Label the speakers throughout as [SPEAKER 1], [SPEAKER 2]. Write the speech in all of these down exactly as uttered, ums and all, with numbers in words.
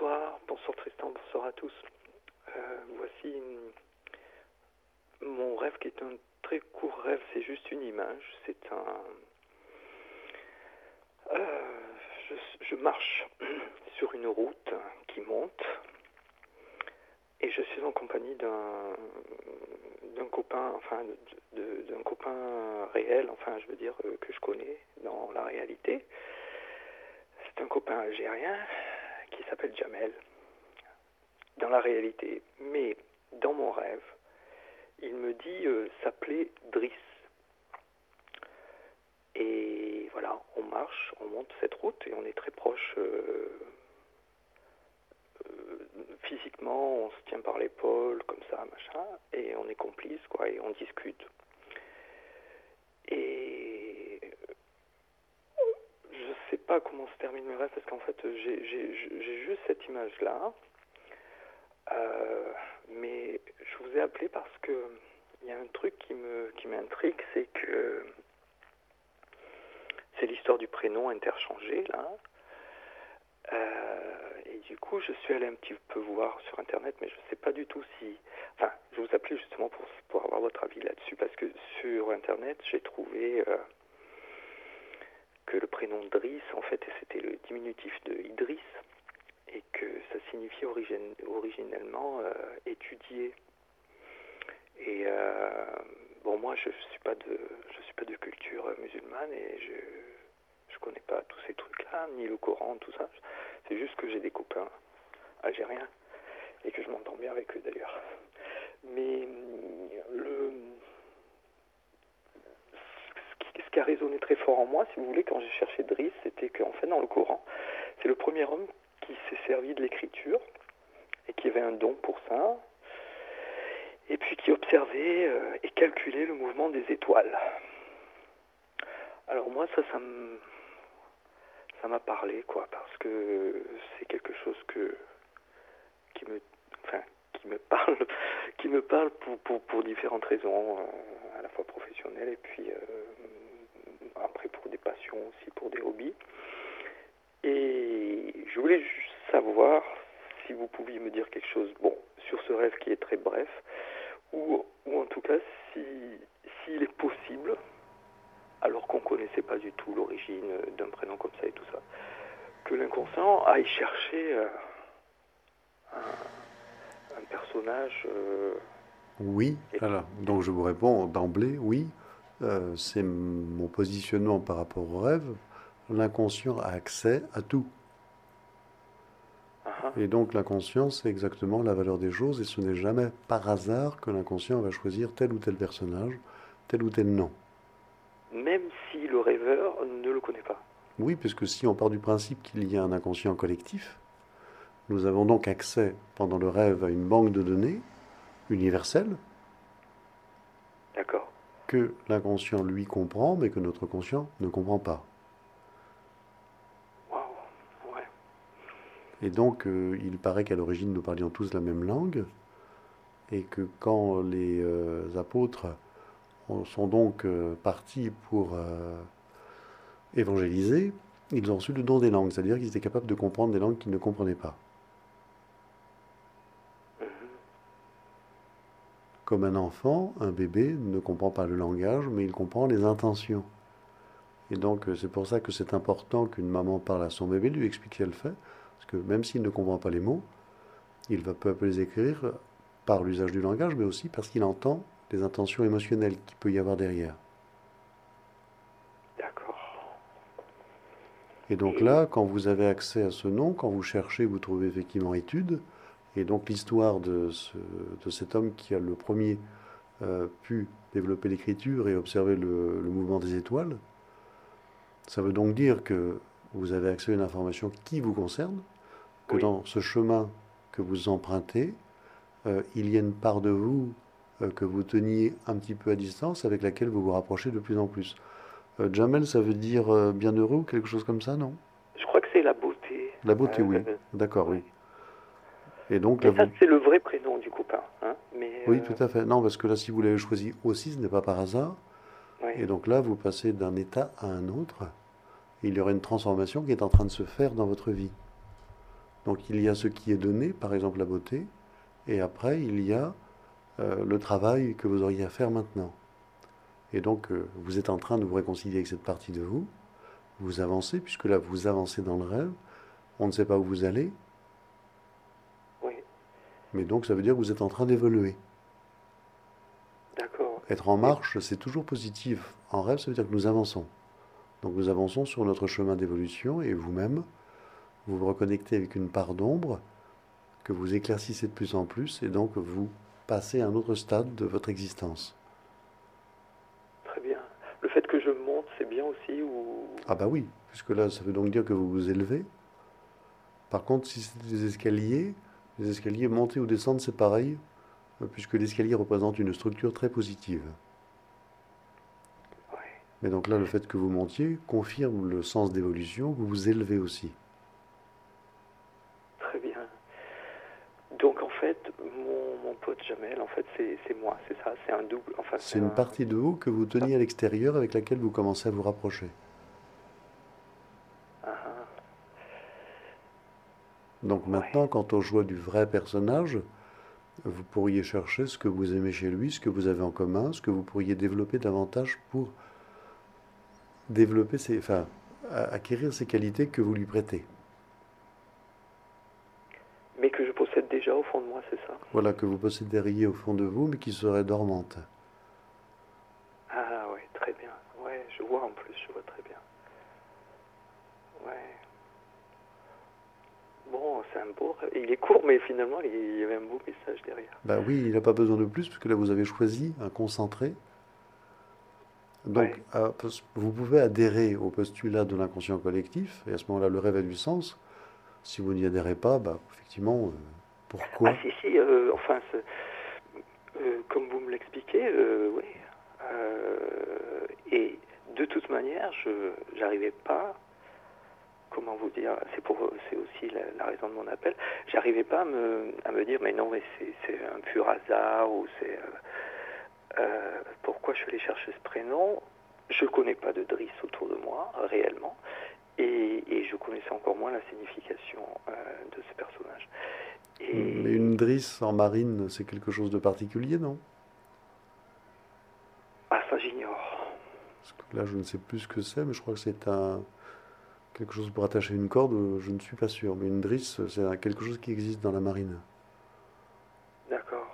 [SPEAKER 1] Bonsoir, bonsoir Tristan, bonsoir à tous. Euh, voici une- mon rêve qui est un très court rêve, c'est juste une image. C'est un... Euh, je, je marche sur une route qui monte et je suis en compagnie d'un d'un copain, enfin de- de- d'un copain réel, enfin je veux dire euh, que je connais dans la réalité. C'est un copain algérien qui s'appelle Jamel dans la réalité, mais dans mon rêve, il me dit euh, s'appeler Driss. Et voilà, on marche, on monte cette route et on est très proche euh, euh, physiquement, on se tient par l'épaule, comme ça, machin, et on est complices, quoi, et on discute. Et je sais pas comment se termine le rêve, parce qu'en fait, j'ai, j'ai, j'ai juste cette image-là. Euh, mais je vous ai appelé parce que il y a un truc qui me qui m'intrigue, c'est que c'est l'histoire du prénom interchangé là. Euh, et du coup, je suis allé un petit peu voir sur internet, mais je ne sais pas du tout si. Enfin, je vous appelais justement pour pour avoir votre avis là-dessus, parce que sur internet, j'ai trouvé euh, que le prénom Driss, en fait, c'était le diminutif de Idriss, et que ça signifiait origine, originellement euh, étudier. Et euh, bon, moi, je suis pas de, je suis pas de culture musulmane et je, je connais pas tous ces trucs-là, ni le Coran, tout ça. C'est juste que j'ai des copains algériens et que je m'entends bien avec eux d'ailleurs. Mais le, ce qui, ce qui a résonné très fort en moi, si vous voulez, quand j'ai cherché Driss, c'était qu'en fait, dans le Coran, c'est le premier homme qui s'est servi de l'écriture et qui avait un don pour ça. Et puis qui observait euh, et calculait le mouvement des étoiles. Alors moi, ça, ça me, ça m'a parlé, quoi, parce que c'est quelque chose que, qui me, enfin, qui me parle, qui me parle pour, pour, pour différentes raisons, euh, à la fois professionnelles et puis euh, après pour des passions aussi, pour des hobbies. Et je voulais juste savoir si vous pouviez me dire quelque chose, bon, sur ce rêve qui est très bref, ou, ou en tout cas si s'il est possible, alors qu'on ne connaissait pas du tout l'origine d'un prénom comme ça et tout ça, que l'inconscient aille chercher euh, un, un personnage. Euh,
[SPEAKER 2] Oui,
[SPEAKER 1] et,
[SPEAKER 2] alors,
[SPEAKER 1] et,
[SPEAKER 2] donc je vous réponds d'emblée, oui. Euh, c'est mon positionnement par rapport au rêve. L'inconscient a accès à tout.
[SPEAKER 1] uh-huh.
[SPEAKER 2] Et donc l'inconscient, c'est exactement la valeur des choses, et ce n'est jamais par hasard que l'inconscient va choisir tel ou tel personnage, tel ou tel nom.
[SPEAKER 1] Même si le rêveur ne le connaît pas.
[SPEAKER 2] Oui, puisque si on part du principe qu'il y a un inconscient collectif, nous avons donc accès pendant le rêve à une banque de données universelle
[SPEAKER 1] D'accord.
[SPEAKER 2] que l'inconscient lui comprend, mais que notre conscient ne comprend pas.
[SPEAKER 1] Waouh. Ouais.
[SPEAKER 2] Et donc, euh, il paraît qu'à l'origine, nous parlions tous la même langue, et que quand les euh, apôtres sont donc euh, partis pour euh, évangéliser, ils ont reçu le don des langues, c'est-à-dire qu'ils étaient capables de comprendre des langues qu'ils ne comprenaient pas.
[SPEAKER 1] Mhm.
[SPEAKER 2] Comme un enfant, un bébé ne comprend pas le langage, mais il comprend les intentions. Et donc, euh, c'est pour ça que c'est important qu'une maman parle à son bébé, lui explique ce qu'elle fait, parce que même s'il ne comprend pas les mots, il va peu à peu les écrire par l'usage du langage, mais aussi parce qu'il entend les intentions émotionnelles qu'il peut y avoir derrière.
[SPEAKER 1] D'accord.
[SPEAKER 2] Et donc
[SPEAKER 1] Et
[SPEAKER 2] là, quand vous avez accès à ce nom, quand vous cherchez, vous trouvez effectivement étude. Et donc l'histoire de, ce, de cet homme qui a le premier euh, pu développer l'écriture et observer le, le mouvement des étoiles, ça veut donc dire que vous avez accès à une information qui vous concerne, que
[SPEAKER 1] oui.
[SPEAKER 2] dans ce chemin que vous empruntez, euh, il y a une part de vous euh, que vous teniez un petit peu à distance, avec laquelle vous vous rapprochez de plus en plus. Euh, Jamel, ça veut dire euh, bienheureux ou quelque chose comme ça, non?
[SPEAKER 1] Je crois que c'est la beauté.
[SPEAKER 2] La beauté, oui.
[SPEAKER 1] Euh,
[SPEAKER 2] D'accord, oui.
[SPEAKER 1] ouais.
[SPEAKER 2] Et donc là,
[SPEAKER 1] Mais ça,
[SPEAKER 2] vous...
[SPEAKER 1] c'est le vrai prénom du copain. Hein. Mais
[SPEAKER 2] Oui,
[SPEAKER 1] euh,
[SPEAKER 2] tout à fait. Non, parce que là, si vous l'avez choisi aussi, ce n'est pas par hasard.
[SPEAKER 1] ouais.
[SPEAKER 2] Et donc là, vous passez d'un état à un autre. Et il y aura une transformation qui est en train de se faire dans votre vie. Donc il y a ce qui est donné, par exemple la beauté, et après il y a euh, le travail que vous auriez à faire maintenant. Et donc euh, vous êtes en train de vous réconcilier avec cette partie de vous, vous avancez, puisque là vous avancez dans le rêve, on ne sait pas où vous allez,
[SPEAKER 1] Oui,
[SPEAKER 2] mais donc ça veut dire que vous êtes en train d'évoluer.
[SPEAKER 1] d'accord.
[SPEAKER 2] Être en
[SPEAKER 1] Et
[SPEAKER 2] marche, c'est toujours positif. En rêve, ça veut dire que nous avançons. Donc nous avançons sur notre chemin d'évolution et vous-même, vous vous reconnectez avec une part d'ombre que vous éclaircissez de plus en plus et donc vous passez à un autre stade de votre existence.
[SPEAKER 1] très bien. Le fait que je monte, c'est bien aussi ou...
[SPEAKER 2] Ah bah oui, puisque là, ça veut donc dire que vous vous élevez. Par contre, si c'est des escaliers, les escaliers monter ou descendre, c'est pareil, euh, puisque l'escalier représente une structure très positive.
[SPEAKER 1] Ouais,
[SPEAKER 2] Mais donc là, le fait que vous montiez confirme le sens d'évolution, vous vous élevez aussi.
[SPEAKER 1] très bien. Donc en fait, mon, mon pote Jamel, en fait, c'est c'est moi, c'est ça, c'est un double, enfin c'est
[SPEAKER 2] C'est une
[SPEAKER 1] un...
[SPEAKER 2] partie de vous que vous teniez à l'extérieur avec laquelle vous commencez à vous rapprocher.
[SPEAKER 1] un- un-
[SPEAKER 2] Donc
[SPEAKER 1] ouais,
[SPEAKER 2] maintenant, quant au choix du vrai personnage, vous pourriez chercher ce que vous aimez chez lui, ce que vous avez en commun, ce que vous pourriez développer davantage pour développer ses, enfin, acquérir ces qualités que vous lui prêtez.
[SPEAKER 1] mais que je possède déjà au fond de moi, c'est ça?
[SPEAKER 2] Voilà, que vous posséderiez au fond de vous, mais qui seraient dormantes.
[SPEAKER 1] Ah ouais, très bien. Ouais, je vois en plus, je vois très bien. Ouais. Bon, c'est un beau rêve. Il est court, mais finalement, il y avait un beau message derrière.
[SPEAKER 2] Ben oui, il n'a pas besoin de plus, parce que là, vous avez choisi un concentré. Donc,
[SPEAKER 1] Ouais.
[SPEAKER 2] à- vous pouvez adhérer au postulat de l'inconscient collectif, et à ce moment-là, le rêve a du sens. Si vous n'y adhérez pas, bah, effectivement, euh,
[SPEAKER 1] Ah
[SPEAKER 2] pourquoi?
[SPEAKER 1] si, si, euh, enfin, c'est- euh, comme vous me l'expliquez, euh, oui. Euh, et de toute manière, je j'arrivais pas, comment vous dire, c'est pour c'est aussi la, la raison de mon appel, j'arrivais pas à me, à me dire, mais non, mais c'est c'est un pur hasard, ou c'est... euh, euh, pourquoi je suis allé chercher ce prénom? Je connais pas de Driss autour de moi, réellement. Et, et je connaissais encore moins la signification euh, de ce personnage.
[SPEAKER 2] Mais une
[SPEAKER 1] Et
[SPEAKER 2] drisse en marine, c'est quelque chose de particulier, non?
[SPEAKER 1] ah, ça j'ignore.
[SPEAKER 2] Parce que là, je ne sais plus ce que c'est, mais je crois que c'est un quelque chose pour attacher une corde, euh, je ne suis pas sûr. Mais une drisse, c'est un- quelque chose qui existe dans la marine.
[SPEAKER 1] D'accord.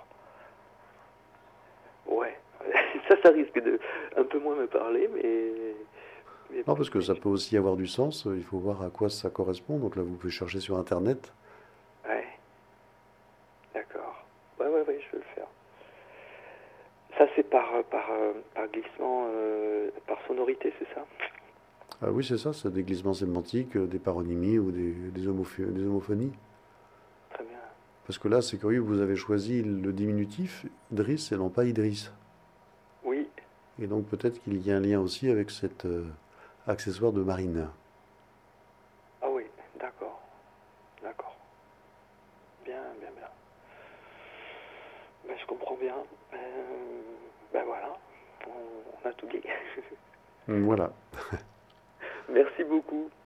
[SPEAKER 1] Ouais. Ça, ça risque de un peu moins me parler, mais, mais,
[SPEAKER 2] Non, parce que
[SPEAKER 1] mais
[SPEAKER 2] ça peut aussi avoir du sens, euh, il faut voir à quoi ça correspend. Donc là, vous pouvez chercher sur Internet.
[SPEAKER 1] ouais, d'accord. Ouais, ouais, ouais, je vais le faire. Ça, c'est par, par, euh, par glissement, euh, par sonorité, c'est ça?
[SPEAKER 2] Ah oui, c'est ça, c'est des glissements sémantiques, euh, des paronymies ou des, des, homopho- des homophonies.
[SPEAKER 1] Très bien.
[SPEAKER 2] Parce que là, c'est curieux, vous avez choisi le diminutif, Driss, et non pas Idriss.
[SPEAKER 1] Oui.
[SPEAKER 2] Et donc peut-être qu'il y a un lien aussi avec cet euh, accessoire de marine.
[SPEAKER 1] Ah oui, d'accord. D'accord. Bien, bien, bien. Ben, je comprends bien. Euh, ben voilà, on, on a tout dit.
[SPEAKER 2] Voilà.
[SPEAKER 1] Merci beaucoup.